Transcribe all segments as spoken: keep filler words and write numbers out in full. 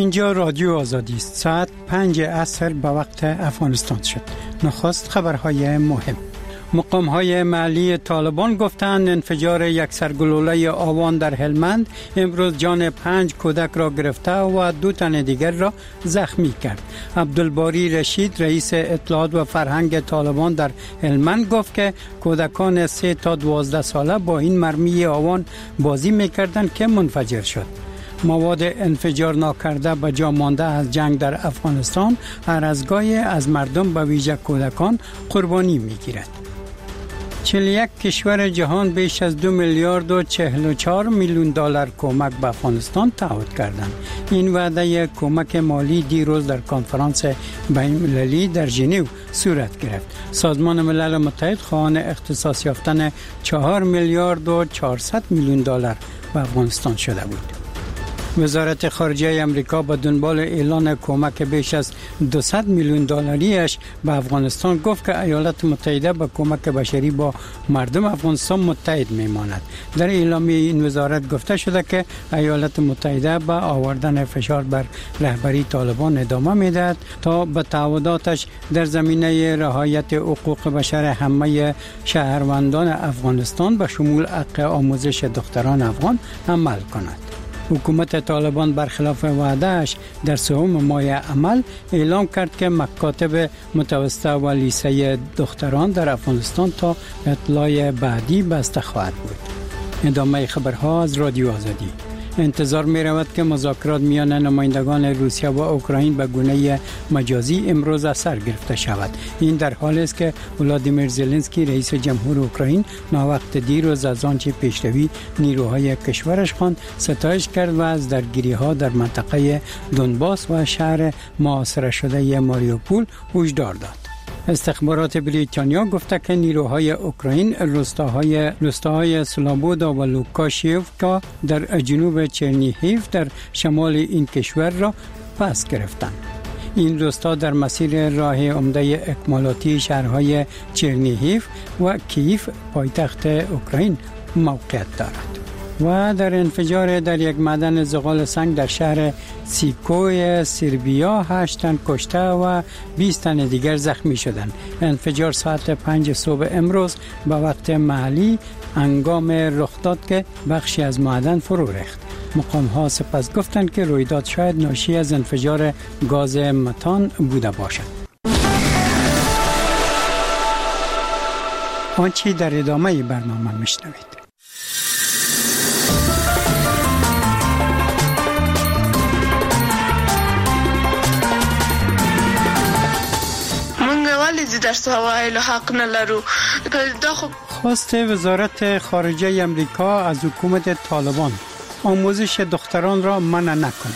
اینجا رادیو آزادی است. ساعت پنج عصر به وقت افغانستان شد. نخست خبرهای مهم. مقام‌های محلی طالبان گفتند انفجار یک سرگلوله آوان در هلمند امروز جان پنج کودک را گرفته و دو تن دیگر را زخمی کرد. عبدالباری رشید رئیس اطلاعات و فرهنگ طالبان در هلمند گفت که کودکان سه تا دوازده ساله با این مرمی آوان بازی می‌کردند که منفجر شد. مواد انفجار ناکرده به جا مانده از جنگ در افغانستان هر از گاهی از مردم به ویژه کودکان قربانی می‌گیرد. چهل و یک کشور جهان بیش از دو میلیارد و چهل و چهار میلیون دلار کمک به افغانستان تعهد کردند. این وعده کمک مالی دیروز در کنفرانس بین‌المللی در ژنو صورت گرفت. سازمان ملل متحد خواهان اختصاص یافتن چهار میلیارد و چهارصد میلیون دلار به افغانستان شده بود. وزارت خارجه امریکا به دنبال اعلان کمک بیش از دویست میلیون دلاریش به افغانستان گفت که ایالات متحده به کمک بشری با مردم افغانستان متحد میماند. در اعلامیه این وزارت گفته شده که ایالات متحده به آوردن فشار بر رهبری طالبان ادامه میدهد تا به تعهداتش در زمینه رعایت حقوق بشر همه شهروندان افغانستان به شمول حق آموزش دختران افغان عمل کند. حکومت طالبان برخلاف وعدهش در سوم ماه عمل اعلام کرد که مکاتب متوسطه و لیسه دختران در افغانستان تا اطلاع بعدی بسته خواهد بود. ادامه خبرها از رادیو آزادی. انتظار می رود که مذاکرات میان نمایندگان روسیه و اوکراین به گونه مجازی امروز از سر گرفته شود. این در حالی است که ولادیمیر زلنسکی رئیس جمهور اوکراین ناوقت دیروز از آنچه پیشروی نیروهای کشورش خواند ستایش کرد و از درگیری‌ها در منطقه دونباس و شهر محاصره شده ماریوپول هشدار داد. استخبارات بریتانیا گفته که نیروهای اوکراین روستاهای روستاهای سلابودا و لوکاشیوفکا در جنوب چرنیهیف در شمال این کشور را پس گرفتند. این روستا در مسیر راه عمده اکمالاتی شهرهای چرنیهیف و کیف پایتخت اوکراین موقعیت دارد. و در انفجار در یک معدن زغال سنگ در شهر سیکوی سربیا هشت تن کشته و بیست تن دیگر زخمی شدند. انفجار ساعت پنج صبح امروز به وقت محلی هنگام رخ داد که بخشی از معدن فرو ریخت. مقام ها سپس گفتند که رویداد شاید ناشی از انفجار گاز متان بوده باشد. آنچه در ادامه برنامه میشنوید. در سوایل حق نلرو. خواست وزارت خارجه امریکا از حکومت طالبان آموزش دختران را منع نکند.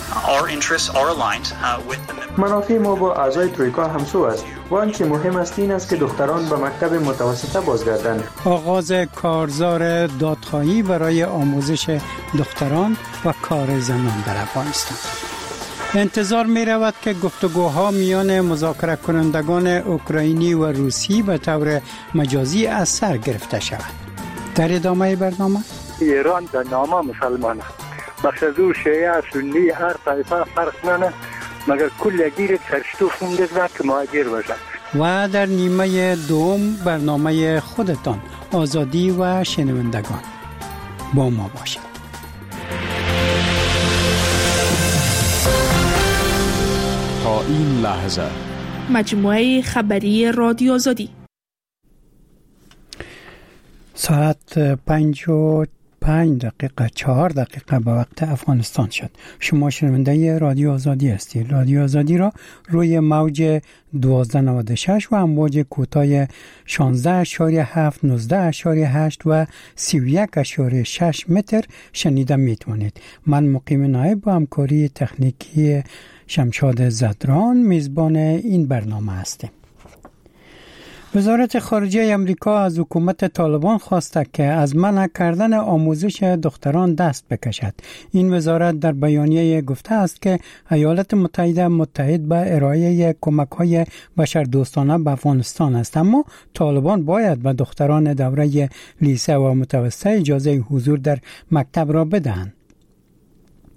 منافع ما با اعضای ترویکا همسو است و آنچه مهم است این است که دختران به مکتب متوسطه بازگردند. آغاز کارزار دادخواهی برای آموزش دختران و کار زنان در افغانستان. انتظار می رود که گفتگوها میان مذاکره کنندگان اوکراینی و روسی به طور مجازی از سر گرفته شود. در ادامه برنامه ایران در نامه مسلمان است. بخش از او شیعه سنی هر طایفه فرق نکنه مگر کل گیر سرشتوف مونده که مهاجر باشد. و در نیمه دوم برنامه خودتان آزادی و شنوندگان با ما باشید. تا این لحظه مجموعه خبری رادیو آزادی ساعت پنج و پنج دقیقه چهار دقیقه به وقت افغانستان شد. شما شنونده رادیو آزادی هستید. رادیو آزادی را روی موج دوازده نود و شش و امواج کوتاه شانزده اشاری هفت نوزده اشاری هشت و سی و یک اشاری شش متر شنیده میتونید. من مقیم نایب با همکاری تکنیکی شمشاد زدران میزبان این برنامه هستیم. وزارت خارجه امریکا از حکومت طالبان خواسته که از منع کردن آموزش دختران دست بکشد. این وزارت در بیانیه گفته است که ایالات متحده متحد به ارائه کمک‌های بشردوستانه به افغانستان است، اما طالبان باید به دختران دوره لیسه و متوسطه اجازه حضور در مکتب را بدهند.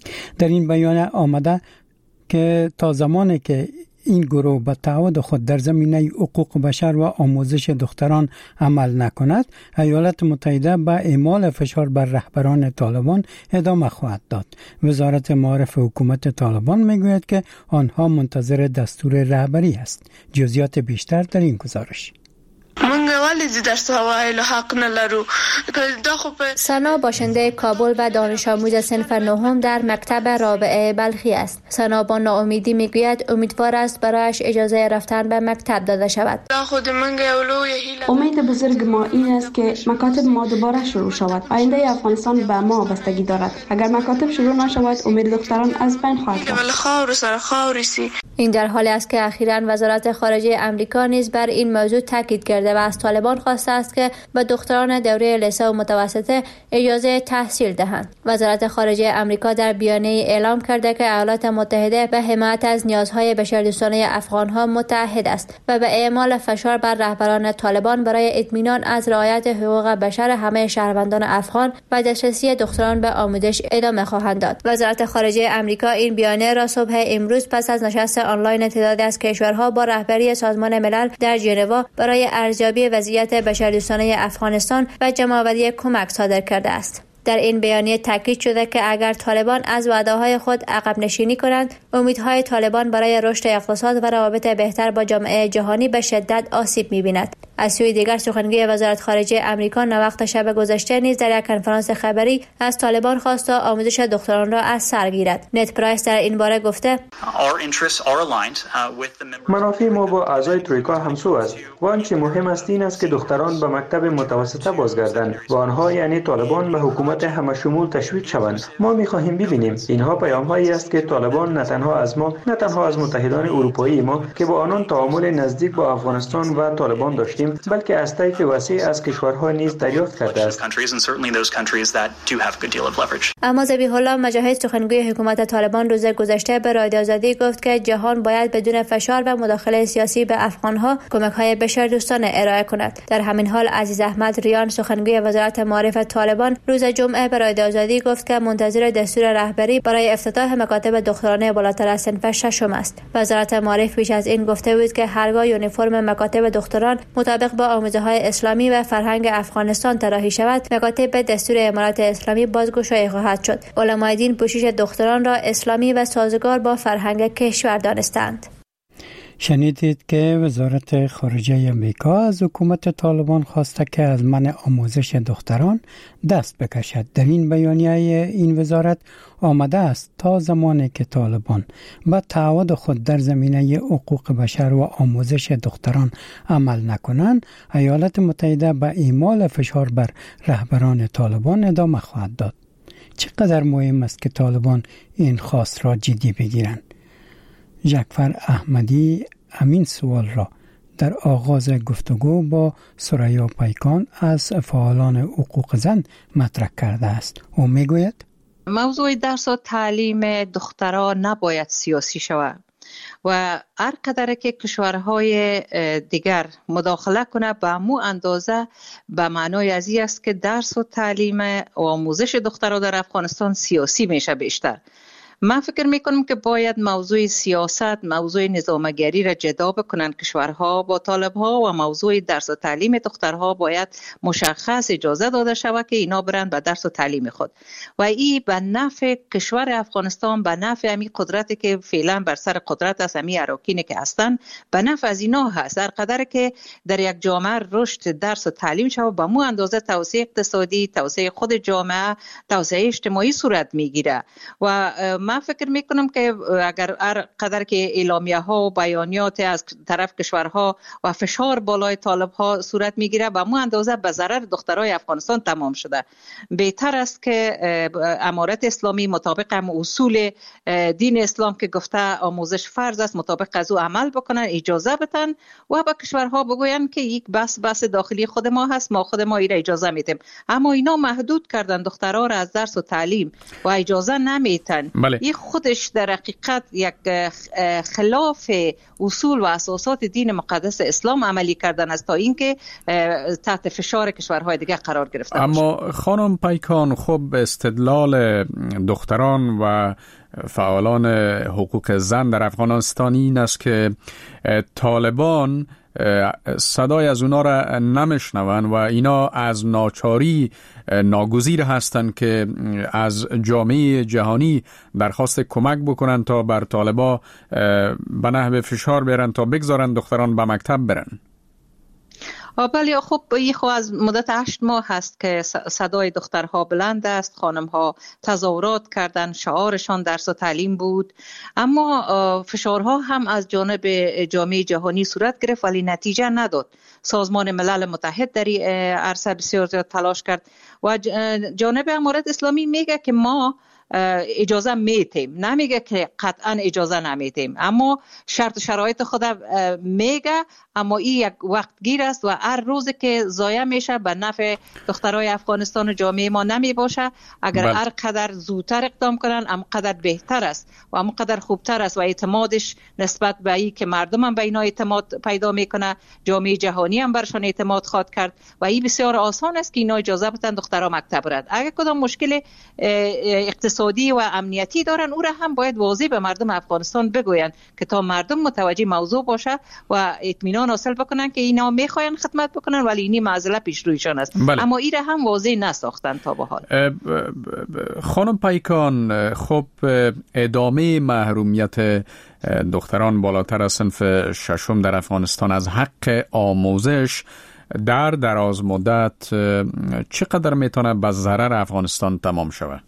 در این بیان آمده که تا زمانی که این گروه به تعهد خود در زمینه حقوق بشر و آموزش دختران عمل نکند، ایالات متحده به اعمال فشار بر رهبران طالبان ادامه خواهد داد. وزارت معارف حکومت طالبان میگوید که آنها منتظر دستور رهبری است. جزئیات بیشتر در این گزارش. منگه ولی در سوایل حق نلرو. سنا باشنده کابل و دانش آموز صنف نهم در مکتب رابعه بلخی است. سنا با ناامیدی میگوید امیدوار است برایش اجازه رفتن به مکتب داده شود. امید بزرگ ما این است که مکاتب ما دوباره شروع شود. آینده افغانستان به ما بستگی دارد. اگر مکاتب شروع نشود امید دختران از بین خواهد رفت. این در حالی است که اخیراً وزارت خارجه آمریکا نیز بر این موضوع تاکید کرده و از طالبان خواسته است که به دختران دوره لیسه و متوسطه اجازه تحصیل دهند. وزارت خارجه آمریکا در بیانیه اعلام کرده که ایالات متحده به حمایت از نیازهای بشردوستانه افغانها متعهد است و به اعمال فشار بر رهبران طالبان برای اطمینان از رعایت حقوق بشر همه شهروندان افغان و دسترسی دختران به آموزش ادامه خواهند داد. وزارت خارجه آمریکا این بیانیه را صبح امروز پس از نشست آنلاین تعدادی از کشورها با رهبری سازمان ملل در ژنو برای ارزیابی وضعیت بشردوستانه افغانستان و جمع‌آوری کمک صادر کرده است. در این بیانیه تاکید شده که اگر طالبان از وعده‌های خود عقب نشینی کنند، امیدهای طالبان برای رشد اقتصاد و روابط بهتر با جامعه جهانی به شدت آسیب می‌بیند. از سوی دیگر سخنگوی وزارت خارجه آمریکا نوقت شب گذشته نیز در یک کنفرانس خبری از طالبان خواست تا آموزش دختران را از سر گیرد. نت پرایس در این باره گفته: منافع ما با اعضای ترویکا همسو است و آنچه مهم است این است که دختران به مکتب متوسطه بازگردند و آنها یعنی طالبان به حکومت همه شمول تشویق شوند. ما می‌خواهیم ببینیم اینها پیام‌هایی است که طالبان نه تنها از ما نه تنها از متحدان اروپایی ما که با آنان تعامل نزدیک با افغانستان و طالبان داشتیم، بلکه از طیف وسیع از کشورها نیز دریافت کرده است. اما ذبیح الله مجاهد سخنگوی حکومت طالبان روز گذشته به رادیو آزادی گفت که جهان باید بدون فشار و مداخله سیاسی به افغانها کمک‌های بشردوستانه ارائه کند. در همین حال عزیز احمد ریان سخنگوی وزارت معارف طالبان روز جمعه به رادیو آزادی گفت که منتظر دستور رهبری برای افتتاح مکاتب دخترانه بالاتر از صنف ششم است. وزارت معارف پیش از این گفته بود که هرگاه یونیفرم مکاتب دختران مطابق با آموزه‌های اسلامی و فرهنگ افغانستان طراحی شود، مکاتب به دستور امارات اسلامی بازگشایی خواهد شد. علمای دین پوشش دختران را اسلامی و سازگار با فرهنگ کشور دانستند. شنیدید که وزارت خارجه امریکا از حکومت طالبان خواسته که از منع آموزش دختران دست بکشد. در این بیانیه این وزارت آمده است تا زمانی که طالبان به تعهد خود در زمینه حقوق بشر و آموزش دختران عمل نکنند، ایالات متحده به اعمال فشار بر رهبران طالبان ادامه خواهد داد. چقدر مهم است که طالبان این خواست را جدی بگیرند؟ جعفر احمدی همین سوال را در آغاز گفتگو با سریا پیکان از فعالان حقوق زن مطرح کرده است. او میگوید موضوع درس و تعلیم دختران نباید سیاسی شود و هر قدر که کشورهای دیگر مداخله کنه به مو اندازه به معنای از این است که درس و تعلیم و آموزش دختران در افغانستان سیاسی میشه بیشتر. من فکر میکنم که باید موضوع سیاست، موضوع نظامگری را جدا بکنن کشورها با طالبها و موضوع درس و تعلیم دخترها باید مشخص اجازه داده شود که اینا برن به درس و تعلیم خود و این به نفع کشور افغانستان، به نفع امی قدرتی که فعلا بر سر قدرت است، امی اراکینی که هستن، به نفع از اینا هست. در قدر که در یک جامعه رشد درس و تعلیم شود به مو اندازه توسعه اقتصادی، توسعه خود جامعه، توسعه اجتماعی صورت میگیره و من فکر میکنم که اگر هر قدر که اعلامیه ها و بیانیات از طرف کشورها و فشار بالای طالب ها صورت میگیره و مو اندازه به ضرر دخترای افغانستان تمام شده. بهتر است که امارت اسلامی مطابق هم اصول دین اسلام که گفته آموزش فرض است مطابق از او عمل بکنن، اجازه بدن و به کشورها بگوین که یک بس بس داخلی خود ما هست، ما خود ما این اجازه میدیم. اما اینا محدود کردن دخترها را از درس و تعلیم و اجازه نمیتن. بله. این خودش در حقیقت یک خلاف اصول و اساسات دین مقدس اسلام عملی کردن است تا اینکه تحت فشار کشورهای دیگه قرار گرفته باشه. اما خانم پیکان، خب استدلال دختران و فعالان حقوق زن در افغانستان این است که طالبان صدای از اونا را نمیشنون و اینا از ناچاری ناگزیر هستند که از جامعه جهانی درخواست کمک بکنن تا بر طالبا به نحو فشار بیارن تا بگذارن دختران به مکتب برن. بله، خب این خب از مدت هشت ماه هست که صدای دخترها بلند است. خانمها تظاهرات کردن، شعارشان درس و تعلیم بود، اما فشارها هم از جانب جامعه جهانی صورت گرفت ولی نتیجه نداد. سازمان ملل متحد در این عرصه بسیار زیاد تلاش کرد و جانب امارت اسلامی میگه که ما اجازه میتیم، نمیگه که قطعا اجازه نمیتیم، اما شرط و شرایط خود میگه، اما این یک وقت گیر است و هر روز که ضایع میشه به نفع دخترای افغانستان و جامعه ما نمی باشه. اگر هر قدر زودتر اقدام کنن هم قدر بهتر است و هم قدر خوبتر است و اعتمادش نسبت به این که مردم هم به اینا اعتماد پیدا میکنه، جامعه جهانی هم برشان اعتماد خواد کرد و این بسیار آسان است که اینا اجازه بدن دخترها مکتب برند. اگر کدام مشکل اقتصادی و امنیتی دارن او را هم باید واضح به مردم افغانستان بگوین که تا مردم متوجه موضوع باشه و اطمینان حاصل بکنن که اینا میخواین خدمت بکنن ولی اینی معضله پیش رویشان است. بله. اما این را هم واضح نساختن تا به حال. خانم پیکان، خب ادامه محرومیت دختران بالاتر از صنف ششم در افغانستان از حق آموزش در دراز مدت چقدر میتونه به ضرر افغانستان تمام شود؟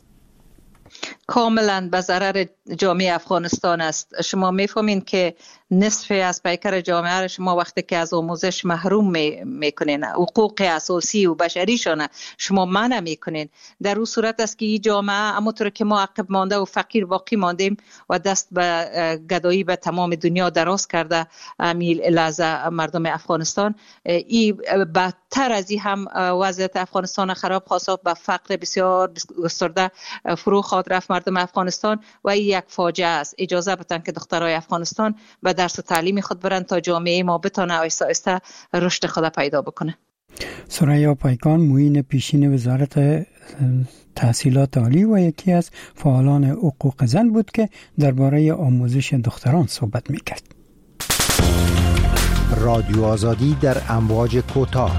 کاملا به ضرر جامعه افغانستان است. شما میفهمین که نصف از پیکر جامعه را شما وقتی که از آموزش محروم میکنین، حقوق اساسی و بشریشان شما منع میکنین، در اون صورت است که این جامعه همونطور که ما عقب مانده و فقیر باقی ماندیم و دست به گدایی به تمام دنیا دراز کرده امیل لحظه مردم افغانستان، این بدتر از این هم وضعیت افغانستان خراب خواست، به فقر بسیار گسترده فرو خواهد رفت مردم افغانستان و این یک فاجعه است. اجازه بدن که دخترای افغانستان به درس و تعلیم خود برن تا جامعه ما بتونه آهسته آهسته رشد خود پیدا بکنه. ثریا پیکان، معین پیشین وزارت تحصیلات عالی و یکی از فعالان حقوق زن بود که درباره آموزش دختران صحبت میکرد. رادیو آزادی در امواج کوتاه.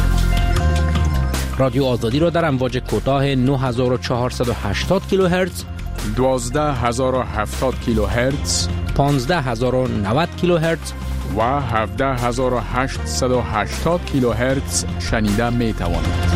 رادیو آزادی را در امواج کوتاه نه هزار و چهارصد و هشتاد کیلوهرتز، دوازده هزار و هفتاد کیلوهرتز، پانزده هزار و نود کیلوهرتز و هفده هزار و هشتصد و هشتاد کیلوهرتز شنیده می توانید.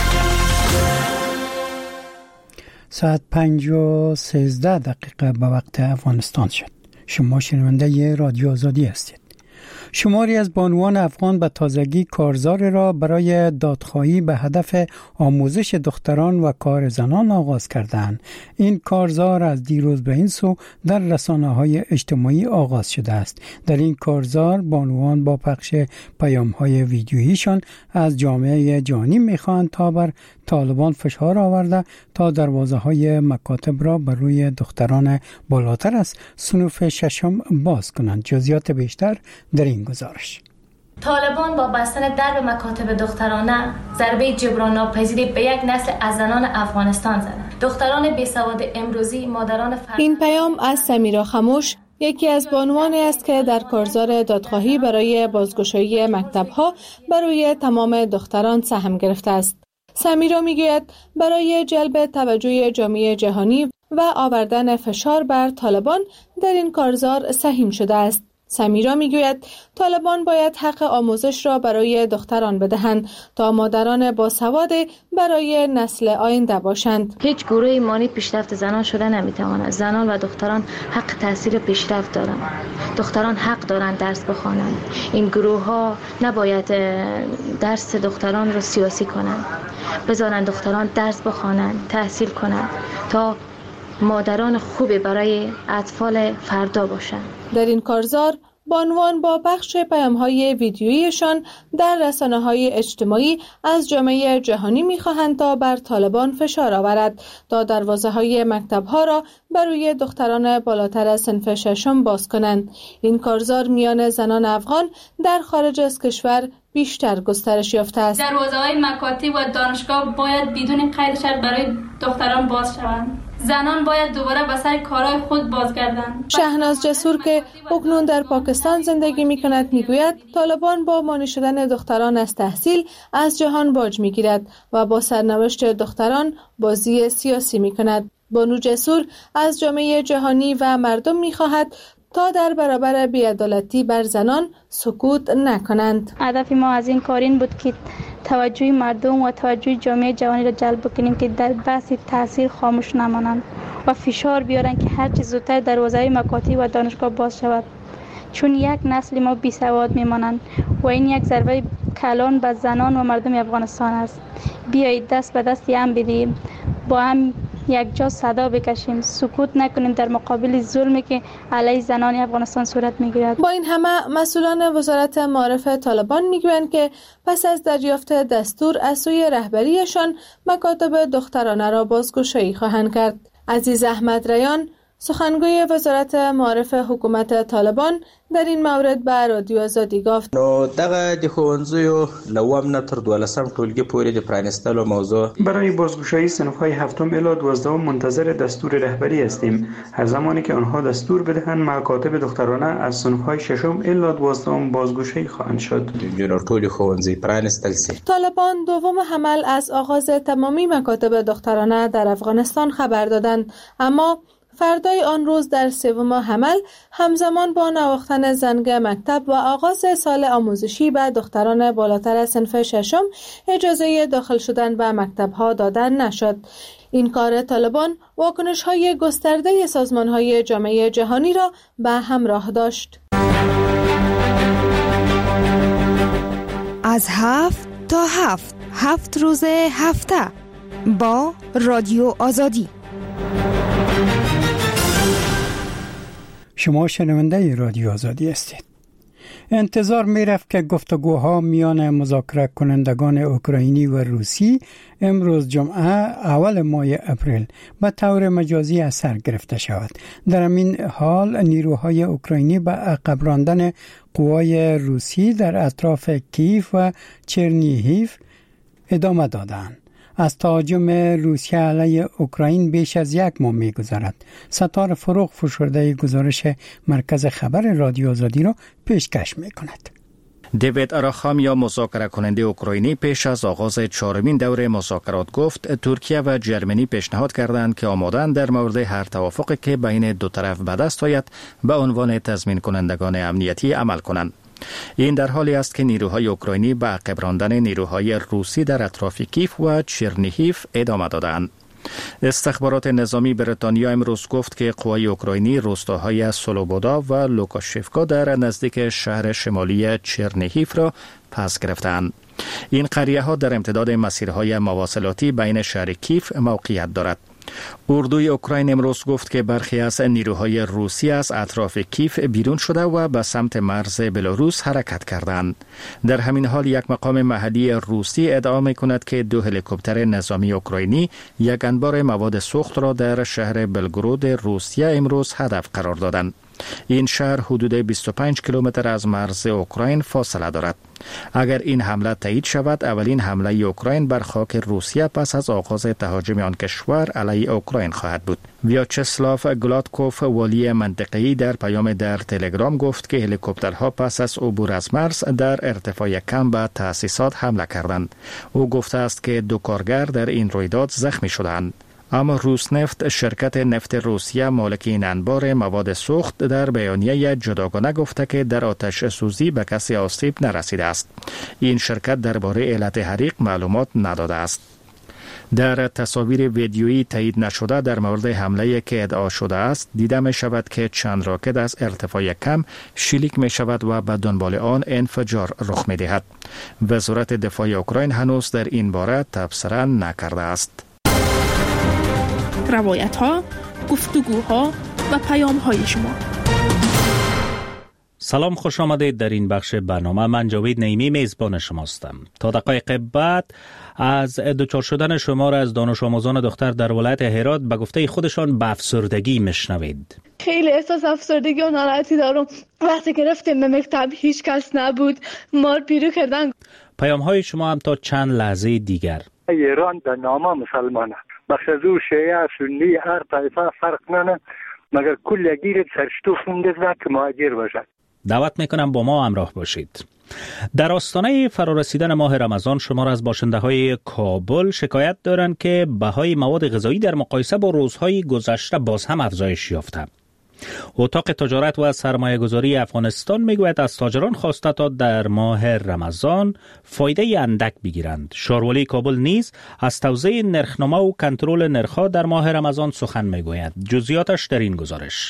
ساعت پنج و سیزده دقیقه به وقت افغانستان شد. شما شنونده ی رادیو آزادی هستید. شماری از بانوان افغان به تازگی کارزار را برای دادخواهی به هدف آموزش دختران و کار زنان آغاز کردند. این کارزار از دیروز به این سو در رسانه‌های اجتماعی آغاز شده است. در این کارزار بانوان با پخش پیام‌های ویدیوییشان از جامعه جهانی می‌خواهند تا بر طالبان فشار آورده تا دروازه‌های مکاتب را بر روی دختران بالاتر از صنف ششم باز کنند. جزئیات بیشتر در این گزارش. طالبان با بستن درب مکاتب دخترانه ضربه جبران ناپذیری به یک نسل از زنان افغانستان زدند. دختران بیسواد امروزی مادران فرزند. این پیام از سمیرا خموش، یکی از بانوانی است که در کارزار دادخواهی برای بازگشایی مکتب‌ها برای تمام دختران سهم گرفته است. سمیرا میگوید برای جلب توجه جامعه جهانی و آوردن فشار بر طالبان در این کارزار سهیم شده است. سمیرا میگوید طالبان باید حق آموزش را برای دختران بدهند تا مادران باسواد برای نسل آینده باشند. هیچ گروه ایمانی پیشرفت زنان شده نمیتواند. زنان و دختران حق تحصیل پیشرفت دارند. دختران حق دارند درس بخوانند. این گروه ها نباید درس دختران را سیاسی کنند. بذارند دختران درس بخوانند، تحصیل کنند تا مادران خوبی برای اطفال فردا باشند. در این کارزار بانوان با پخش پیام‌های ویدیوییشان در رسانه‌های اجتماعی از جامعه جهانی می‌خواهند تا بر طالبان فشار آورد تا دروازه‌های مکتب‌ها را برای دختران بالاتر از صنف ششم باز کنند. این کارزار میان زنان افغان در خارج از کشور بیشتر گسترش یافته است. دروازه‌های مکاتب و دانشگاه باید بدون قید شرط برای دختران باز شوند. زنان باید دوباره به سر کارهای خود بازگردند. شهناز جسور که اکنون در پاکستان زندگی می‌کند میگوید طالبان با مانع شدن دختران از تحصیل از جهان باج می‌گیرد و با سرنوشت دختران بازی سیاسی می‌کند. بانو جسور از جامعه جهانی و مردم می‌خواهد تا در برابر بی‌عدالتی بر زنان سکوت نکنند. هدف ما از این کار این بود که توجه مردم و توجه جامعه جهانی را جلب بکنیم که در بحث تحصیل خاموش نمانند و فشار بیارن که هر چه زودتر دروازه مکاتب و دانشگاه باز شود، چون یک نسل ما بی سواد میمانند و این یک ضربه کلان به زنان و مردم افغانستان است. بیایید دست به دست هم بدیم، با هم یک جا صدا بکشیم، سکوت نکنیم در مقابل ظلمی که علیه زنان افغانستان صورت میگیرد. با این همه مسئولان وزارت معارف طالبان میگویند که پس از دریافت دستور از سوی رهبریشان مکاتب دخترانه را بازگشایی خواهند کرد. عزیز احمد ریان، سخنگوی وزارت معارف حکومت طالبان، در این مورد به رادیو آزادی گفت: نو دغه د ښوونځیو له اووم نه تر دولسم ټولګي پورې د پرانیستلو موضوع برای بازگشایی صنف‌های هفتم الی دوازدهم منتظر دستور رهبری هستیم. هر زمانی که آنها دستور بدهند مکاتب دخترانه از صنف‌های ششم الی دوازدهم بازگشایی خواهند شد. جنور ټول ښوونځي پرانیستل شي. طالبان دوم حمل از آغاز تمامی مکاتب دخترانه در افغانستان خبر دادند، اما فردای آن روز در سوم حمل همزمان با نواختن زنگ مکتب و آغاز سال آموزشی به دختران بالاتر از صنف ششم اجازه داخل شدن به مکتب‌ها دادن نشد. این کار طالبان واکنش‌های گسترده سازمان‌های جامعه جهانی را به همراه داشت. از هفت تا هفت هفت روز هفته با رادیو آزادی. شما شنونده رادیو آزادی هستید. انتظار می رفت که گفتگوها میان مذاکره کنندگان اوکراینی و روسی امروز جمعه اول ماه اپریل به طور مجازی از سر گرفته شود. در همین حال نیروهای اوکراینی به عقب راندن قوای روسی در اطراف کیف و چرنیهیف ادامه دادند. از تهاجم روسیه علیه اوکراین بیش از یک ماه می‌گذرد. ستار فروغ فشرده گزارش مرکز خبر رادیو آزادی را پیشکش می‌کند. دیوید اراخام یا مذاکره کننده اوکراینی پیش از آغاز چهارمین دوره مذاکرات گفت ترکیه و جرمنی پیشنهاد کردند که آماده‌اند در مورد هر توافقی که بین دو طرف به دست آید به عنوان تضمین کنندگان امنیتی عمل کنند. این در حالی است که نیروهای اوکراینی به عقب راندن نیروهای روسی در اطراف کیف و چرنیهیف ادامه دادند. استخبارات نظامی بریتانیا امروز گفت که قوای اوکراینی روستاهای سولوبودا و لوکاشیفکا در نزدیک شهر شمالی چرنیهیف را پس گرفتند. این قریه ها در امتداد مسیرهای مواصلاتی بین شهر کیف موقعیت دارد. اردوی اوکراین امروز گفت که برخی از نیروهای روسی از اطراف کیف بیرون شده و به سمت مرز بلاروس حرکت کردند. در همین حال یک مقام محلی روسی ادعا می‌کند که دو هلیکوپتر نظامی اوکراینی یک انبار مواد سوخت را در شهر بلگرود روسیه امروز هدف قرار دادند. این شهر حدود بیست و پنج کیلومتر از مرز اوکراین فاصله دارد. اگر این حمله تایید شود، اولین حمله اوکراین بر خاک روسیه پس از آغاز تهاجم آن کشور علیه اوکراین خواهد بود. ویاچسلاو گلادکوف والی منطقه‌ای در پیام در تلگرام گفت که هلیکوپترها پس از عبور از مرز در ارتفاع کم به تأسیسات حمله کردند. او گفته است که دو کارگر در این رویداد زخمی شدند. اما روسنفت، شرکت نفت روسیه مالک این انبار مواد سوخت، در بیانیه جداگانه گفته که در آتش سوزی به کسی آسیب نرسیده است. این شرکت درباره علت حریق معلومات نداده است. در تصاویر ویدیویی تایید نشده در مورد حمله که ادعا شده است دیده می شود که چند راکت از ارتفاع کم شلیک می شود و به دنبال آن انفجار رخ می دهد. وزارت دفاع اوکراین هنوز در این باره تبصره نکرده است. روایت ها، گفتگوها و پیام های شما. سلام، خوش آمدید در این بخش برنامه. من جاوید نعیمی میزبان شماستم. تا دقایق بعد از دوچار شدن شما را از دانش آموزان دختر در ولایت هرات به گفته خودشان به افسردگی میشنوید. خیلی احساس افسردگی و ناراحتی دارم. وقتی که رفتیم به مکتب هیچ کس نبود، مار پیرو کردن. پیام های شما هم تا چند لحظه دیگر. ایران در نامه مسلمانه، بخش از او شیعه سنی هر طایفه فرق نکنه، مگر کل گیر سرشتو فونده و که مهاجر باشد. دعوت میکنم با ما همراه باشید. در آستانه فرارسیدن ماه رمضان شما را از باشنده های کابل شکایت دارند که بهای مواد غذایی در مقایسه با روزهای گذشته باز هم افزایش یافته. اتاق تجارت و سرمایه گذاری افغانستان میگوید از تاجران خواسته تا در ماه رمضان فایده اندک بگیرند. شاروالی کابل نیز از توزیع نرخنامه و کنترل نرخ‌ها در ماه رمضان سخن میگوید. جزئیاتش در این گزارش.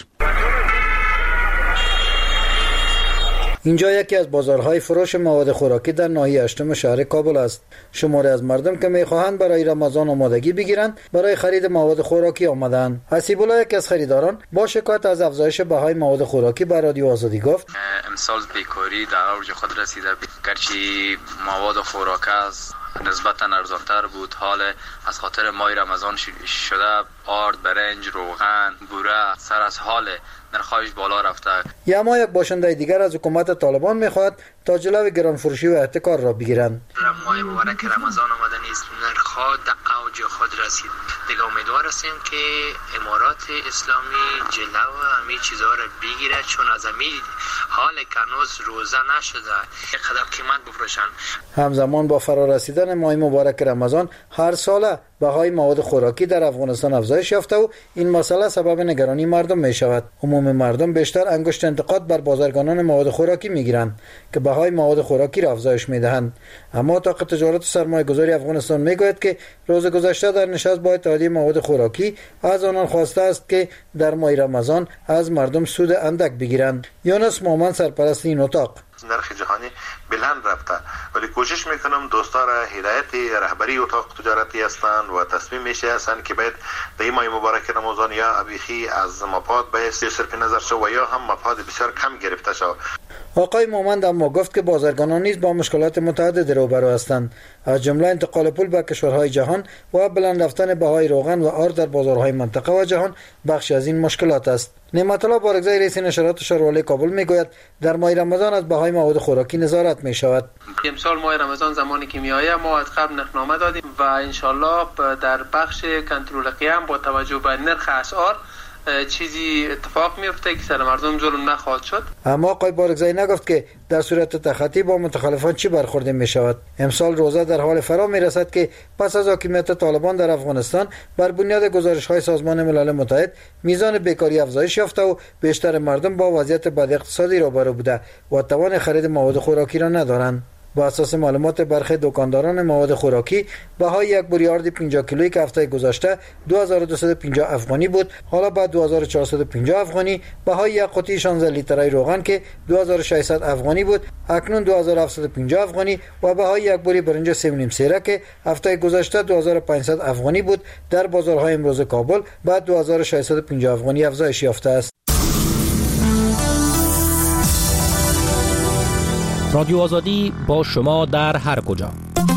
اینجا یکی از بازارهای فروش مواد خوراکی در ناحیه هشتم شهر کابل است. شماری از مردم که میخواهند برای رمضان آمادگی بگیرند برای خرید مواد خوراکی آمدند. حسیب الله یکی از خریداران با شکایت از افزایش بهای مواد خوراکی به رادیو آزادی گفت: امسال بیکاری در اوج خود رسیده، گرچه مواد خوراکی است نسبتا ارزان‌تر بود، حال از خاطر ماه رمضان شده آرد، برنج، روغن، بوره سر از حال نرخ‌هایش بالا رفته. یا ما یک باشنده دیگر از حکومت طالبان می‌خواهد تا جلوی گرانفروشی و احتکار را بگیرند. ماه مبارک رمضان آمده نیست، نرخ‌ها در اوج خود رسید. دیگه امیدوار هستیم که امارات اسلامی جلو همه چیزها را بگیره، چون از همین حال کنوز روزه نشده یک قدر قیمت بفروشن. همزمان با فرارسیدن ماه مبارک رمضان هر ساله بهای مواد خوراکی در افغانستان افزایش یافته و این مسئله سبب نگرانی مردم می شود. عموم مردم بیشتر انگشت انتقاد بر بازرگانان مواد خوراکی می گیرند که بهای مواد خوراکی را افزایش می دهند. اما اتاق تجارت و سرمایه گذاری افغانستان می گوید که روز گذشته در نشست با اتحادیه مواد خوراکی از آنان خواسته است که در ماه رمضان از مردم سود اندک بگیرند. یونس مومن سرپرست این اتاق: نرخ جهانی بلند رفته، ولی کوشش میکنم دوستا را هدایت رهبری اتاق تجارتی هستند و تصمیم میشه هستند که باید در این ماه مبارک رمضان یا ابیخی از مفاد به صرف نظر شو و یا هم مفاد بسیار کم گرفته شو. آقای مومند اما گفت که بازرگانان نیز با مشکلات متعدد روبرو هستند، از جمله انتقال پول به کشورهای جهان و بلند رفتن بهای روغن و آرد در بازارهای منطقه و جهان بخشی از این مشکلات است. نعمت الله بارگزای رئیس نشرات شاروالی کابل میگوید در ماه رمضان از بهای مواد خوراکی نظارت می شود. امسال ماه رمضان زمانی که میآید ما از قبل نرخنامه دادیم و انشالله در بخش کنترل قیام با توجه به نرخ اسعار چیزی اتفاق میفته که سر مردم ظلم نخواهد شد. اما آقای بارگزایی نگفت که در صورت تخطی با متخلفان چی برخورده می شود. امسال روزه در حال فرا می رسد که پس از حاکمیت طالبان در افغانستان بر بنیاد گزارش های سازمان ملل متحد میزان بیکاری افزایش یافته و بیشتر مردم با وضعیت بد اقتصادی روبرو بوده و توان خرید مواد خوراکی را ندارند. با اساس معلومات برخی دکانداران مواد خوراکی بهای یک بوری آرد پنجاه کیلویی که هفته گذشته دو هزار و دویست و پنجاه افغانی بود، حالا بعد دو هزار و چهارصد و پنجاه افغانی. بهای یک قوطی شانزده لیتری روغن که دو هزار و ششصد افغانی بود اکنون دو هزار و هفتصد و پنجاه افغانی و بهای یک بوری برنج سه و نیم سیره که هفته گذشته دو هزار و پانصد افغانی بود در بازارهای امروز کابل بعد دو هزار و ششصد و پنجاه افغانی افزایش یافته است. رادیو آزادی با شما در هر کجا.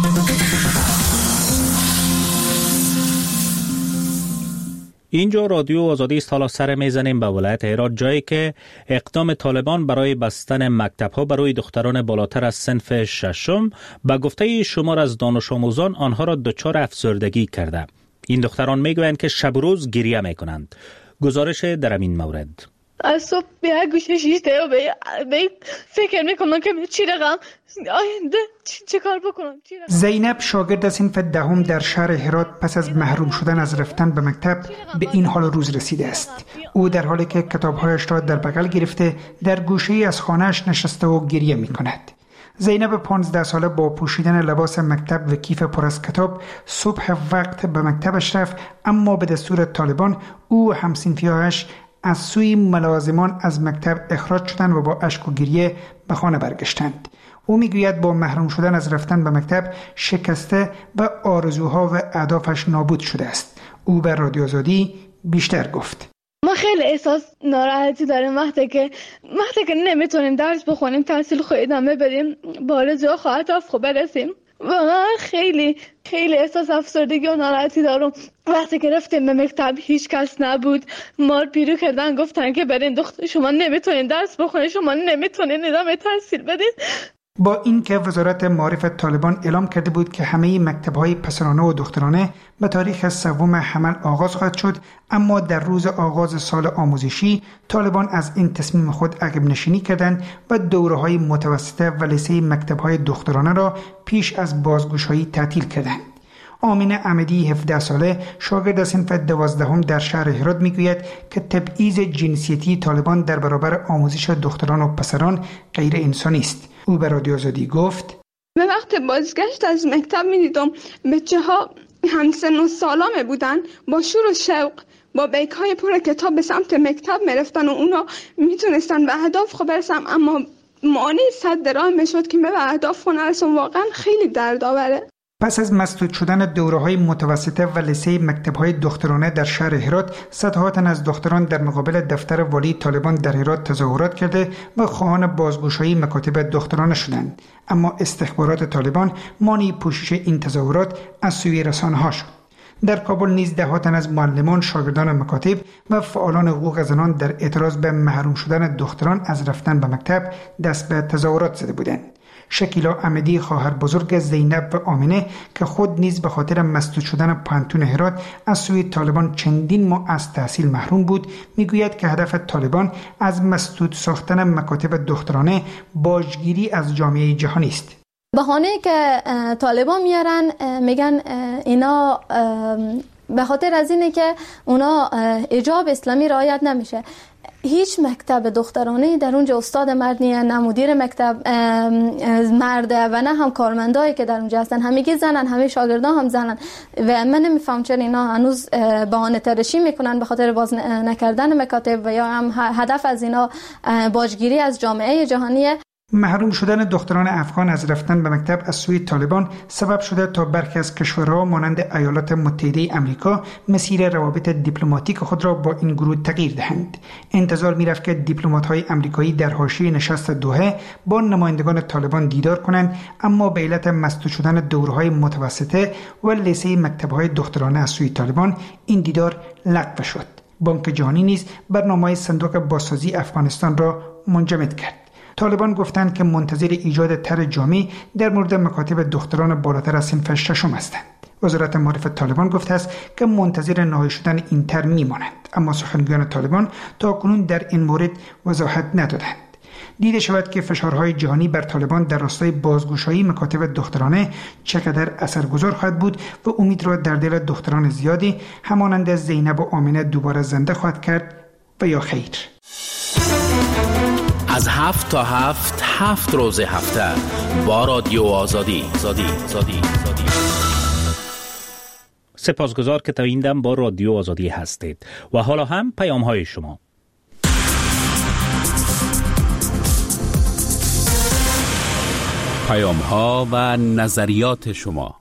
اینجا رادیو آزادی است. حالا سر میزنیم به ولایت هرات، جایی که اقدام طالبان برای بستن مکتب‌ها برای دختران بالاتر از صنف ششم به گفته شمار از دانش آموزان آنها را دچار افسردگی کرده. این دختران میگویند که شب و روز گریه میکنند. گزارش در این مورد. از صبح به یک گوشه شیشته و به فکر میکنم که چی رقم آینده چه کار بکنم. زینب شاگرد صنف دهم در شهر هرات پس از محروم شدن از رفتن به مکتب به این حال روز رسیده است. او در حالی که کتابهایش را در بغل گرفته در گوشه‌ای از خانه‌اش نشسته و گریه میکند. زینب پانزده ساله با پوشیدن لباس مکتب و کیف پر از کتاب صبح وقت به مکتبش رفت، اما به دستور طالبان او و هم‌صنفی‌هایش از سوی ملازمان از مکتب اخراج شدند و با اشک و گریه به خانه برگشتند. او میگوید با محروم شدن از رفتن به مکتب شکسته و آرزوها و اهدافش نابود شده است. او به رادیو آزادی بیشتر گفت. ما خیلی احساس ناراحتی داریم وقتی که وقتی که نمیتونیم درس بخونیم، تحصیل خود ادامه بدیم، با آرزوی خواهرات خوب برسیم. واقعا خیلی خیلی احساس افسردگی و ناراحتی دارم. وقتی که رفتیم به مکتب هیچ کس نبود، مار پیرو کردن، گفتن که برین دختر شما نمیتونین درس بخونین، شما نمیتونین ادامه تحصیل بدین. با اینکه وزارت معارف طالبان اعلام کرده بود که همه مکتب‌های پسرانه و دخترانه به تاریخ سوم حمل آغاز خواهد شد، اما در روز آغاز سال آموزشی طالبان از این تصمیم خود عقب نشینی کردند و دوره‌های متوسطه و لیسه مکتب‌های دخترانه را پیش از بازگشایی تعطیل کردند. آمینه احمدی هفده ساله شاگرد صنف دوازدهم در شهر هرات میگوید که تبعیض جنسیتی طالبان در برابر آموزش دختران و پسران غیر انسانی است. او به رادیو آزادی گفت: به وقت بازگشت از مکتب می‌دیدم بچه ها همسن و سالامه بودن، با شور و شوق با بیگ های پر کتاب به سمت مکتب میرفتن و اونا میتونستن به اهداف خود برسن، اما مانع صد راه میشد که به اهداف خود نرسن. واقعا خیلی دردآوره. پس از مسدود شدن دوره‌های متوسطه و لیسه مکتب‌های دخترانه در شهر هرات، صدها تن از دختران در مقابل دفتر والی طالبان در هرات تظاهرات کرده و خواهان بازگشایی مکاتب دخترانه شدند. اما استخبارات طالبان مانع پوشش این تظاهرات از سوی رسانه‌ها شد. در کابل نیز ده ها تن از معلمان، شاگردان مکاتب و فعالان حقوق زنان در اعتراض به محروم شدن دختران از رفتن به مکتب دست به تظاهرات زده بودند. شکیلا احمدی خواهر بزرگ زینب و آمینه که خود نیز به خاطر مسدود شدن پانتون هرات از سوی طالبان چندین ماه از تحصیل محروم بود، میگوید که هدف طالبان از مسدود ساختن مکاتب دخترانه باجگیری از جامعه جهانی است. بهانه که طالبان میارن میگن اینا به خاطر از اینه که اونا حجاب اسلامی رعایت نمیشه. هیچ مکتب دخترانه در اونجا استاد مرد نیست، نه مدیر مکتب مرده و نه هم کارمندایی که در اونجا هستن، همگی زنن، همه شاگردان هم زنن و من نمیفهم چرا اینا هنوز بهانه تراشی میکنن به خاطر باز نکردن مکاتب و یا هم هدف از اینا باجگیری از جامعه جهانیه. محروم شدن دختران افغان از رفتن به مکتب از سوی طالبان سبب شده تا برخی از کشورها مانند ایالات متحده آمریکا مسیر روابط دیپلماتیک خود را با این گروه تغییر دهند. انتظار می‌رفت که دیپلمات‌های آمریکایی در حاشیه نشست دوحه با نمایندگان طالبان دیدار کنند، اما به علت مسدود شدن دوره‌های متوسطه و لیسه مکتب‌های دخترانه از سوی طالبان این دیدار لغو شد. بانک جهانی نیز برنامه صندوق بازسازی افغانستان را منجمد کرد. طالبان گفتند که منتظر ایجاد طرح جامع در مورد مکاتب دختران بالاتر از صنف ششم هستند. وزارت معارف طالبان گفته است که منتظر نهایی شدن این طرح میمانند، اما سخنگویان طالبان تاکنون در این مورد وضاحت ندادند. دیده شود که فشارهای جهانی بر طالبان در راستای بازگشایی مکاتب دخترانه چقدر اثرگذار خواهد بود و امید را در دل دختران زیادی همانند زینب و آمینه دوباره زنده خواهد کرد و یا خیر. از هفت تا هفت هفت روز هفته با رادیو آزادی زادی زادی زادی. سپاسگزار که تا این دم با رادیو آزادی هستید و حالا هم پیام های شما. پیام ها و نظریات شما.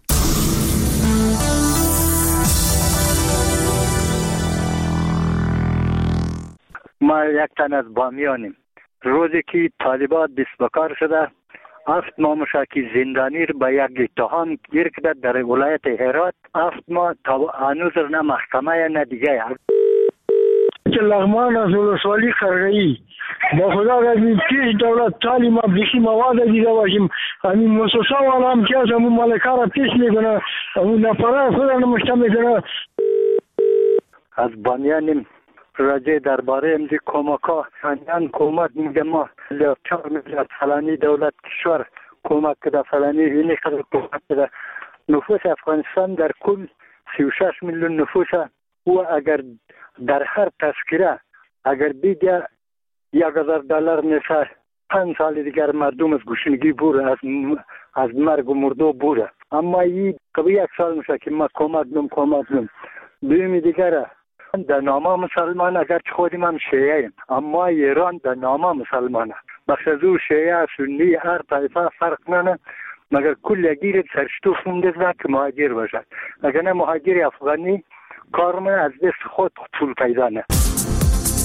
ما یک تن از بامیانیم. روزی که طالبان دست بکار شده، هفت ما مشاکی زندانی رو به یک اتهام گیر کرده در ولایت هرات. هفت ما هنوز نه محکمه نه دیگه. که لغمان از ولسوالی خرگایی با خدا قدیم که دولت تعلیم ابلیخی مواد دیده باشیم، همین مصوصا والا هم که از همون مالکا را پیش میکنه، همون نفره خود را نمشته میکنه. از بامیانیم. راجع درباره امضی کمک‌ها خانیان کمک میگه ما چهار میلیارد فلانی دولت کشور کمک کده، فلانی اینی قدر کمک کده. نفوس افغانستان در کل سی و شش میلیون نفوس و اگر در هر تذکره اگر دیگه یک هزار دلار میشه، پنج سال دیگر مردم از گوشنگی بوره، از از مرگ و مردو بوره. اما این قبل یک سال میشه که ما کمک دم کمک دم دویمی دیگره در نامه مسلمان، اگر خودیم هم شیعه ایم اما ایران در نامه مسلمانه. بخش از او شیعه سنی هر طایفه فرق ننه، مگر کل گیر سرشتو فونده زن که مهاجر باشد. اگر نه مهاجر افغانی کارمون از دست خود طول پیدا نه.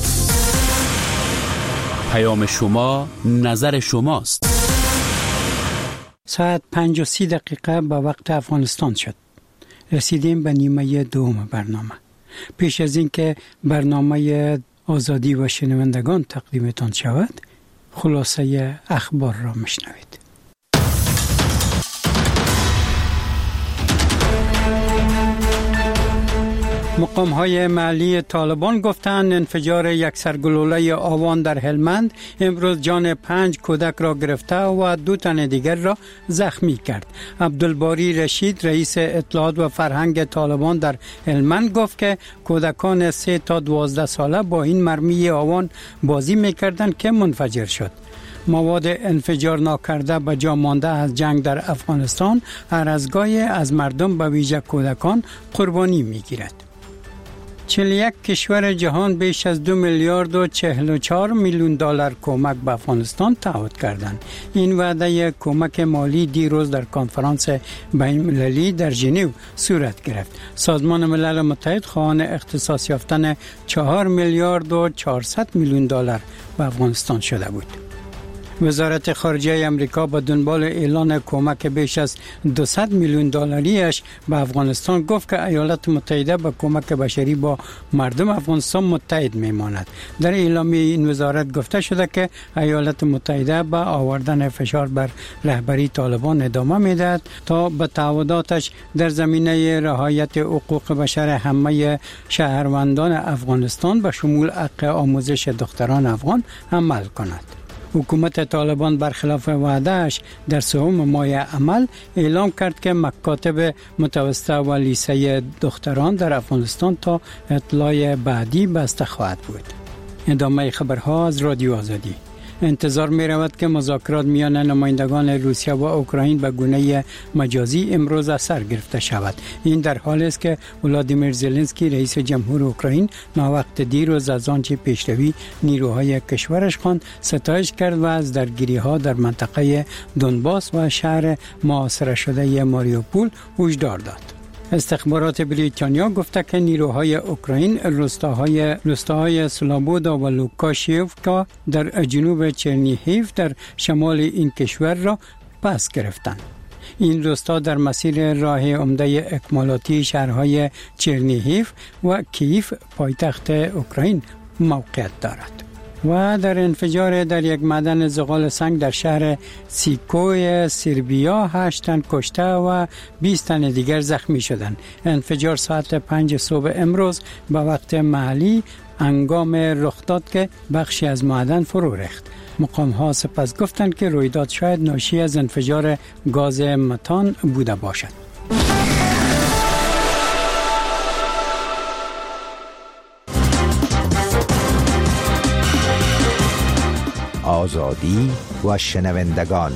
پیام شما نظر شماست. ساعت پنج و سی دقیقه به وقت افغانستان شد. رسیدیم به نیمه دوم برنامه. پیش از اینکه برنامه آزادی و شنوندگان تقدیمتان شود، خلاصه اخبار را میشنوید. مقام‌های محلی طالبان گفتند انفجار یک سرگلوله آوان در هلمند امروز جان پنج کودک را گرفته و دو تن دیگر را زخمی کرد. عبدالباری رشید رئیس اطلاعات و فرهنگ طالبان در هلمند گفت که کودکان سه تا دوازده ساله با این مرمی آوان بازی می‌کردند که منفجر شد. مواد انفجار ناکرده به جا مانده از جنگ در افغانستان هر از گاهی از مردم به ویژه کودکان قربانی می‌گیرد. چهل و یک کشور جهان بیش از دو میلیارد و چهل و چهار میلیون دلار کمک به افغانستان تعهد کردند. این وعده کمک مالی دیروز در کنفرانس بین‌المللی در ژنو صورت گرفت. سازمان ملل متحد خواهان اختصاص یافتن چهار میلیارد و چهارصد میلیون دلار به افغانستان شده بود. وزارت خارجه امریکا با دنبال اعلان کمک بیش از دویست میلیون دلاریش به افغانستان گفت که ایالات متحده با کمک بشری با مردم افغانستان متحد میماند. در اعلامیه این وزارت گفته شده که ایالات متحده با آوردن فشار بر رهبری طالبان ادامه میدهد تا به تعهداتش در زمینه رعایت حقوق بشر همه شهروندان افغانستان به شمول حق آموزش دختران افغان عمل کند. حکومت طالبان برخلاف وعدهش در سوم ماه عمل اعلام کرد که مکاتب متوسطه و لیسه دختران در افغانستان تا اطلاع بعدی بسته خواهد بود. ادامه خبرها از رادیو آزادی. انتظار می رود که مذاکرات میان نمایندگان روسیه و اوکراین به گونه مجازی امروز از سر گرفته شود. این در حالی است که ولادیمیر زلنسکی رئیس جمهور اوکراین ناوقت دیروز از آنچه پیشروی نیروهای کشورش خواند ستایش کرد و از درگیری‌ها در منطقه دونباس و شهر محاصره شده ماریوپول هشدار داد. استخبارات بریتانیا گفته که نیروهای اوکراین روستاهای روستاهای سلابودا و لوکاشیوفکا در جنوب چرنیهیف در شمال این کشور را پس گرفتند. این روستا در مسیر راه عمده اکمالاتی شهرهای چرنیهیف و کیف پایتخت اوکراین موقعیت دارد. و در انفجار در یک معدن زغال سنگ در شهر سیکوی سربیا هشت تن کشته و بیست تن دیگر زخمی شدند. انفجار ساعت پنج صبح امروز به وقت محلی هنگام رخ داد که بخشی از معدن فرو ریخت. مقام ها سپس گفتند که رویداد شاید ناشی از انفجار گاز متان بوده باشد. آزادی و شنوندگان.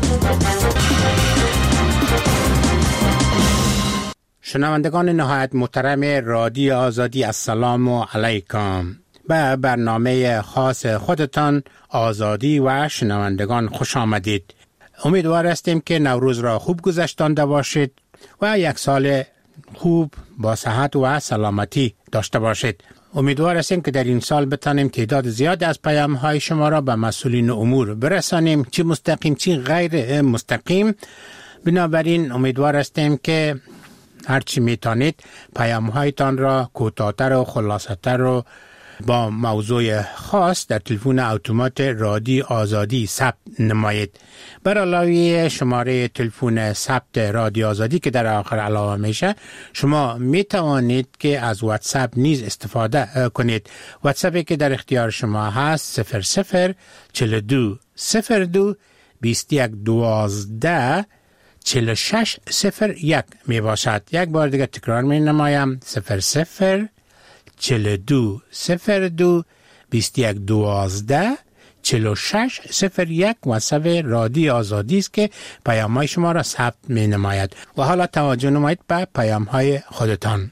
شنوندگان نهایت محترم رادیو آزادی، السلام علیکم. به برنامه خاص خودتان آزادی و شنوندگان خوش آمدید. امیدوار هستیم که نوروز را خوب گذشتانده باشید و یک سال خوب با صحت و سلامتی داشته باشید. امیدوار هستیم که در این سال بتانیم تعداد زیاد از پیام های شما را به مسئولین امور برسانیم، چه مستقیم چه غیر مستقیم. بنابراین امیدوار هستیم که هرچی میتونید پیام هایتان را کوتاه‌تر و خلاصه‌تر و با موضوع خاص در تلفن اتومات رادیو آزادی ثبت نمایید. بر علاوه شماره تلفن ثبت رادیو آزادی که در آخر علاوه میشه، شما می توانید که از واتساپ نیز استفاده کنید. واتساپی که در اختیار شما هست صفر صفر چهل و دو صفر دو بیست و یک دوازده چهل و شش صفر یک می باشد. یک بار دیگه تکرار می نمایم: صفر صفر چهل و دو صفر دو بیست و یک دوازده چهل و شش صفر یک واتساپ رادیو آزادی است که پیام‌های شما را ثبت می نماید. و حالا توجه نمایید به پیام‌های خودتان.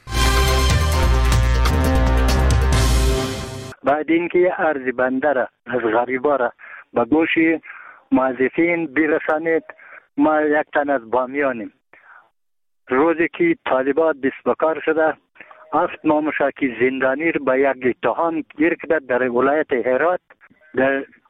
بعد اینکه عرض بنده را از غریبا را به گوش موظفین برسانید، ما یک تن از بامیانیم. روزی که طالبات دست به کار شده، هفت ماموشکی زندانی را به یک اتهام گیر کرده در ولایت هرات. در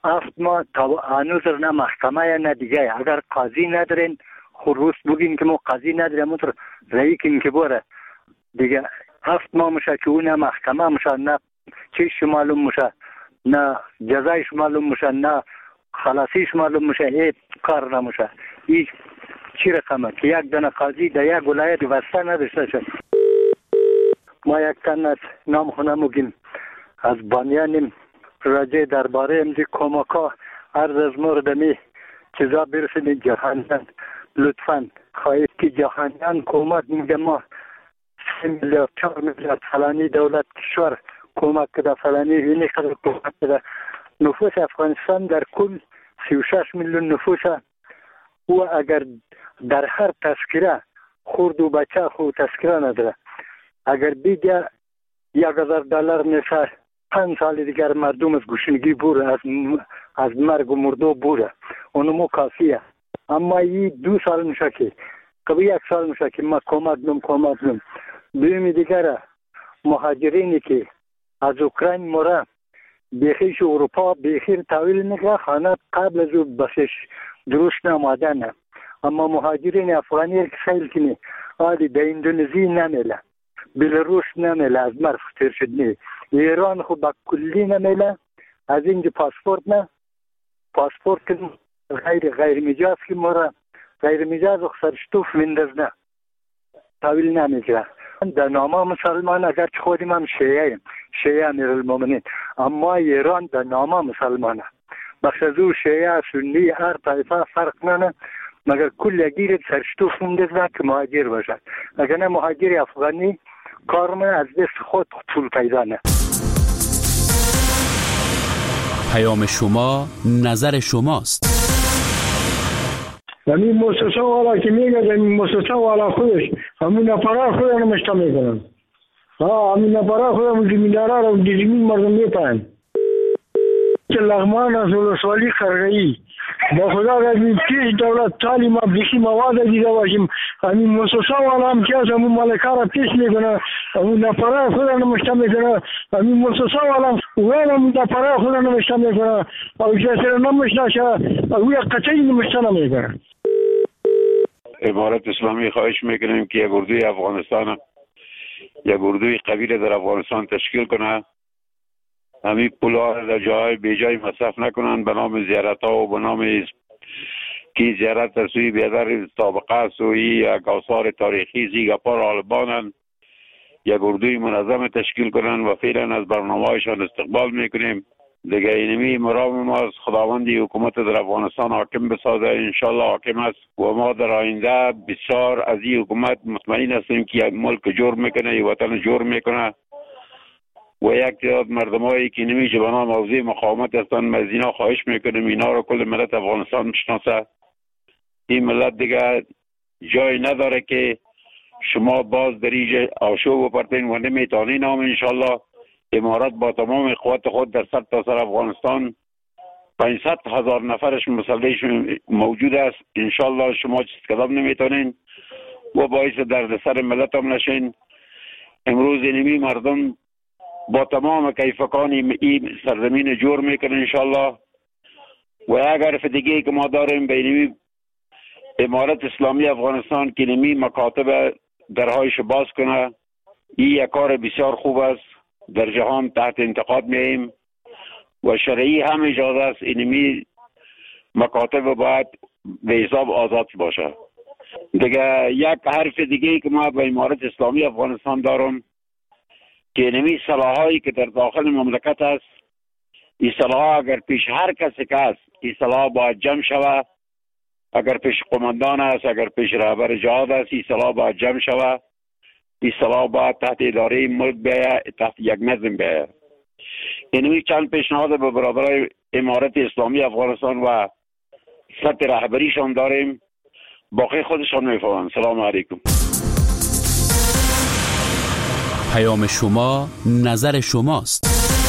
هفت ماه تا هنوز نه محکمه نه دیگه. اگر قاضی ندارین خروس بگین که ما قاضی نداریم اون رایی کنیم که بره دیگه. هفت ماه میشه که اون نه محکمه میشه، نه چیش معلوم میشه، نه جزایش معلوم میشه، نه خلاصیش معلوم میشه، هیچ کار نمیشه. این چی رقمه که یک دونه قاضی در یک ولایت وسته نداشته شد. ما یک تن از نام خونه مگیم از بانیانیم راجع درباره امزی کمکا عرض از مردمی چیزا برسید جهانیان. لطفاً خواهید که جهانیان کمک میگه ما سه میلیارد چهار میلیارد فلانی دولت کشور کمک کده، فلانی اینی قدر کمک کده. نفوس افغانستان در کل سی و شش میلیون نفوسه و اگر در هر تذکره خورد و بچه خود تذکره نداره، اگر دیگه یک هزار دلار میشه پنج سال دیگر مردم از گوشنگی بوره، از از مرگ و مردو بوره، اونمو کافیه. اما این دو سال میشه که کبھی یک سال میشه که ما کمک دم کمک دم دویمی دیگر مهاجرینی که از اوکراین موره بیخیش اروپا بیخیر تاویل میگه خانه قبل از او بسش درست نماده نه. اما مهاجرین افغانی که سیل کنی آلی به اندونزی نمیله، بلاروس نمیله، از مرف تیر شد نی، ایران خود با کلی نمیله، از اینجا پاسپورت نه، پاسپورت که غیر غیر مجاز که موره غیر مجاز و سرشتوف مندز نه تاویل نمیگه. در نامه مسلمان اگر چه خودیم هم شیعه ایم، شیعه امیر المومنین، اما ایران در نامه مسلمانه. بخش از او شیعه سنی هر طایفه فرق ننه، مگر کل گیر سرشتوف مندز نه که مهاجر باشد. اگر نه مهاجر افغانی کار من از دست خود طول پیدا نه. پیام شما نظر شماست. همین مؤسسه والا که میگه همین مؤسسه والا خودش همون نفرا خودش نمشته میکنن. ها همین نفرا خودش زمیندارا رو زمین مردم میپاین. که لغمان از ولسوالی خرگایی با خدا رضی پیش دولت تعلیم ابلیسی مواد دیده باشیم. همین مؤسسه والا هم که از همون مالکا را پیش میکنه، همون نفرا خودش نمشته میکنه، همین مؤسسه والا وین همون نفرا خودش نمشته میکنه، او کسی را نمشته شد او یک قطعی نمشته نمیکنه. امارت اسلامی خواهش میکنیم که یک اردوی افغانستان، یک اردوی قبیله در افغانستان تشکیل کنه. همین پولا در جای بی جای مصرف نکنن به نام زیارت ها و به نام کی زیارت در سوی بیادر طابقه سوی یک آثار تاریخی زیگپار آلبانن. یک اردوی منظم تشکیل کنن و فعلا از برنامه هایشان استقبال میکنیم. دیگه اینمی مرام ما از خداوندی حکومت در افغانستان حاکم بسازه، انشالله حاکم است و ما در آینده بسیار از این حکومت مطمئن هستیم که یک ملک جور میکنه، یک وطن جور میکنه و یک تعداد مردمایی که نمیشه به نام حوزه مقاومت هستند از اینا خواهش میکنیم اینا رو کل ملت افغانستان بشناسه. این ملت دیگه جای نداره که شما باز در اینجا آشوب بپرتین و نمیتونین. نام انشالله امارات با تمام قوت خود در سر تا سر افغانستان پانصد هزار نفرش مسلح موجود است. انشالله شما چیز کدام نمیتونین و باعث درد سر ملت هم نشین. امروز اینمی مردم با تمام کیفکان این سرزمین جور میکنن انشالله و اگر فدیگی که ما داریم بینمی امارت اسلامی افغانستان که نمی مکاتب درهایش باز کنه. این یک کار بسیار خوب است، در جهان تحت انتقاد میاییم و شرعی هم اجازه است اینمی مکاتب باید به حساب آزاد باشه. دیگه یک حرف دیگه که ما به امارت اسلامی افغانستان دارم که اینمی صلاحایی که در داخل مملکت است، این صلاح اگر پیش هر کسی که است این صلاح باید جمع شوه. اگر پیش قماندان است، اگر پیش رهبر جهاد است، این صلاح باید جمع شوه. این صلاح باید تحت اداره ملک بیاید، تحت یک نظم بیاید. اینمی چند پیشنهاد به برادرای امارت اسلامی افغانستان و سطح رهبریشان داریم، باقی خودشان میفهمند. سلام علیکم. پیام شما نظر شماست.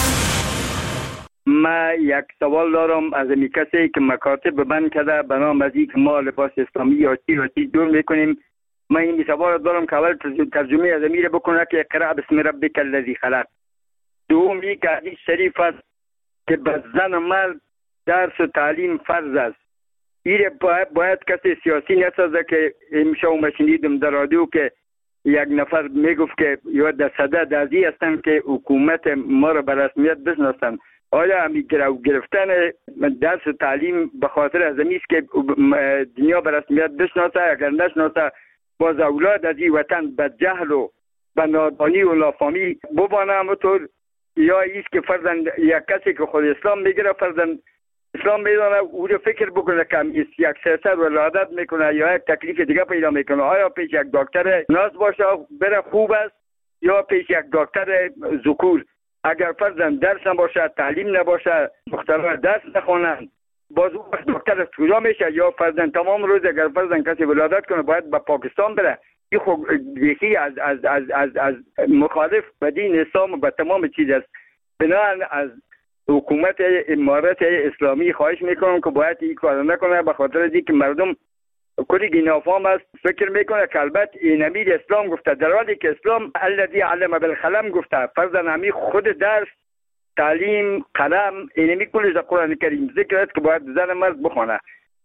ما یک سوال دارم از این کسی که مکاتب بند کرده به نام از این که ما لباس اسلامی یا چی یا چی جور میکنیم. ما این سوال دارم که اول ترجمه از امیر بکنه که اقرأ بسم ربک الذی خلق. دومی که حدیث شریف است که به زن و مرد درس و تعلیم فرض است. ایره باید, باید کسی سیاسی نسازه که امشب ما شنیدم در رادیو که یک نفر میگفت که یا در صدد ازی هستن که حکومت ما را به رسمیت بشناسن. آیا همی گرفتن درس و تعلیم به خاطر از است که دنیا به رسمیت بشناسه؟ اگر نشناسه باز اولاد از این وطن به جهل و به نادانی و نافهمی ببانه همونطور، یا ایست که فرضاً یک کسی که خود اسلام میگیره فرضاً اسلام میدانه او رو فکر بکنه که یک سیاست ولادت میکنه یا یک تکلیف دیگه پیدا میکنه. آیا پیش یک دکتر ناز باشه بره خوب است یا پیش یک دکتر ذکور؟ اگر فرضاً درس نباشه، تعلیم نباشه، دخترها درس نخونن، باز او دکتر از کجا میشه؟ یا فرضاً تمام روز اگر فرضاً کسی ولادت کنه باید به پاکستان بره. این خب یکی از از از از, از مخالف به دین اسلام و به تمام چیز است. بنابراین از حکومت امارت اسلامی خواهش میکنم که باید این کار نکنه، به خاطر اینکه مردم کلی نافهم است، فکر میکنه که البته این امیر اسلام گفته، در حالی که اسلام الذی علم بالقلم گفته. فرضاً همی خود درس، تعلیم، قلم، اینمی کلش در قرآن کریم ذکر است که باید زن مرد بخونه.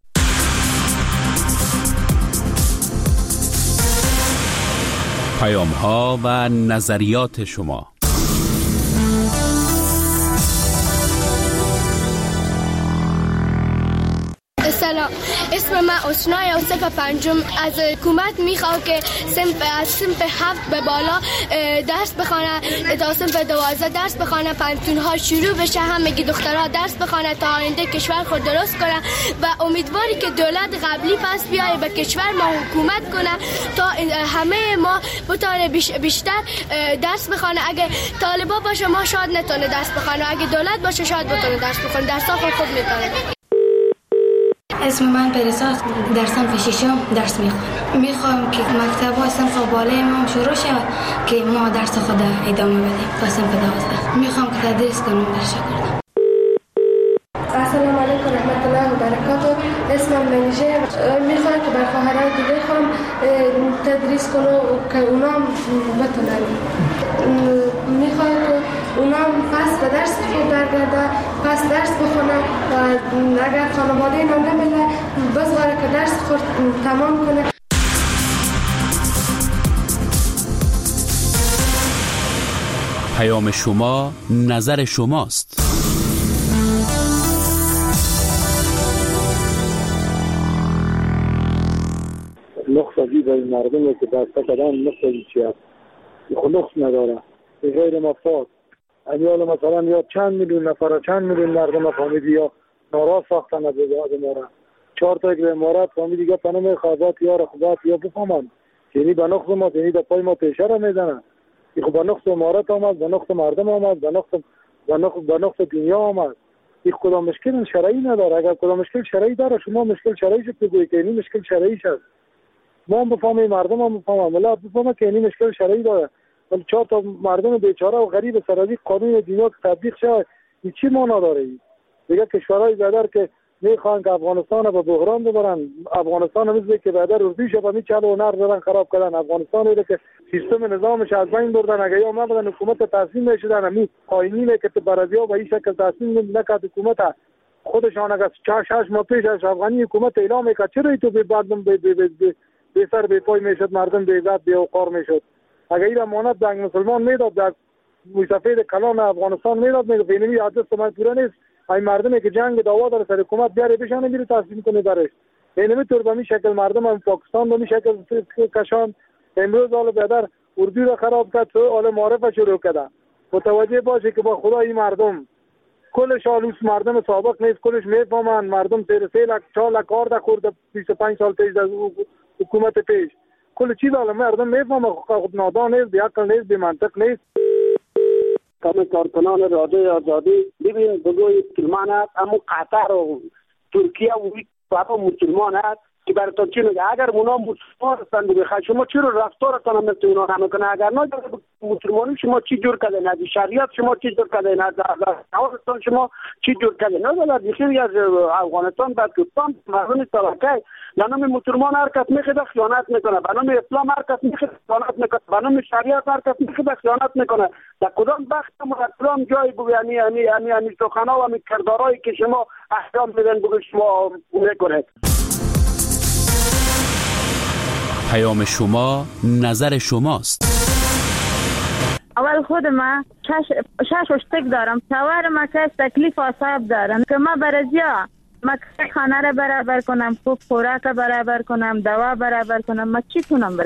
پیام ها و نظریات شما. سلام، اسم من اسنای اوصف پنجم. از حکومت میخوام که سنف از سنف هفت به بالا درس بخونه تا سنف دوازده درس بخونه، پنتون ها شروع بشه، همگی دخترها درس بخونه تا آینده کشور خود درست کنه و امیدواری که دولت قبلی پس بیایه به کشور ما حکومت کنه تا همه ما بتونه بیشتر درس بخونه. اگه طالبا باشه ما شاید نتونه درس بخونه، اگه دولت باشه شاید بتونه درس بخونه، درس ها خود خود میتونه. اسم من پریساست، در صنف ششم درس میخوام. میخوام که مکتب ها صنف بالای ما شروع شود که ما درس خود ادامه بدیم تا صنف دوازده. میخوام که تدریس کنم در شکردم. السلام علیکم رحمت الله و برکاته. اسمم منیژه. میخوام که بر خواهرای دیگه خواهم تدریس کنم که اونا بتونن. میخوام که اونا پس به درس خود برگرده، پس درس بخونه و اگر خانواده اینا نمیله بزواره که درس خود تمام کنه. پیام شما نظر شماست. نقصی به مردمی که دسته کدن نقصی چی هست؟ خود نقص نداره. غیر مفاد امیال مثلا یا چند میلیون نفر چند میلیون مردم فامیلی یا ناراض ساختن از امارت، چهار تا یک امارت فامیلی دیگه پناه خوابات یا رخبات یا بفهمن یعنی به نقص ما، یعنی در پای ما پیشه را میزنن. این خب به نقص امارت آمد، به نقص مردم آمد، به نقص به نقص به نقص دنیا آمد. این کدام مشکل شرعی نداره. اگر کدام مشکل شرعی داره شما مشکل شرعیش بگویید که این مشکل شرعیش است. ما هم بفهمیم، مردم هم بفهمن، ملت بفهمه که این مشکل شرعی داره. ولی چهار تا مردم بیچاره و غریب سرازی قانون دنیا که تطبیق شود این چی معنا داره؟ دیگه کشورهای دیگر که میخوان که افغانستان رو به بحران ببرن، افغانستان مثل که بعد اردوش به می چلو و نر دارن خراب کردن، افغانستان رو که سیستم نظامش از بین بردن. اگه یا ما حکومت تسلیم نشدن، همین قائمینه که تو برازیل به این شکل تسلیم نکرد حکومت خودشان، اگر چهار شش ماه پیش از افغانی حکومت اعلام میکرد چرا تو به مردم به به سر به پای میشد، مردم به عزت به وقار میشد. اگر این امانت جنگ مسلمان میداد در مسافر کلان افغانستان میداد، میگه بینمی حادثه سمای پورا نیست، این مردمی که جنگ دعوا داره سر حکومت بیاره بشانه میره تسلیم کنه درش. اینمی طور به می شکل مردم هم پاکستان به می شکل کشان امروز حال بدر اردو را خراب کرد، تو حال معرفه شروع کرده. متوجه باشه که با خدا این مردم کلش آلوس مردم سابق نیست، کلش میفهمن مردم سر سه لک چهار لک کار ده خورده بیست و پنج سال پیش از حکومت پیش کل چیز حالا مردم میفهمه، خود نادان نیست، بی عقل نیست، بی منطق نیست. کمی کارکنان رادیو آزادی ببین بگوی مسلمان است، اما قطر و ترکیه و بابا مسلمان است که برای تو چی میگه؟ اگر اونا مسلمان هستند بخواه شما چرا رفتارتان مثل اونا نمیکنه؟ اگر نه مسلمانی شما چی جور کردین، از شریعت شما چی جور کردین، از افغانستان شما چی جور کردین. نه در بخیری از افغانستان بدکستان مردم طبقه به نام مسلمان هر کس میخواد خیانت میکنه، به نام اسلام هر کس میخواد خیانت میکنه، به نام شریعت هر کس میخواد خیانت میکنه. در کدام بخش ما در کدام جای بگو یعنی یعنی یعنی یعنی سخنا و یعنی کردارایی که شما احکام میدن بگو شما میکنید. پیام شما نظر شماست. اول خود ما شش شش اشتک دارم، شوهر ما که تکلیف اعصاب دارم که ما برازیا ما خانه را برابر کنم، خوب خوراک برابر کنم، دوا برابر کنم، ما چی کنم؟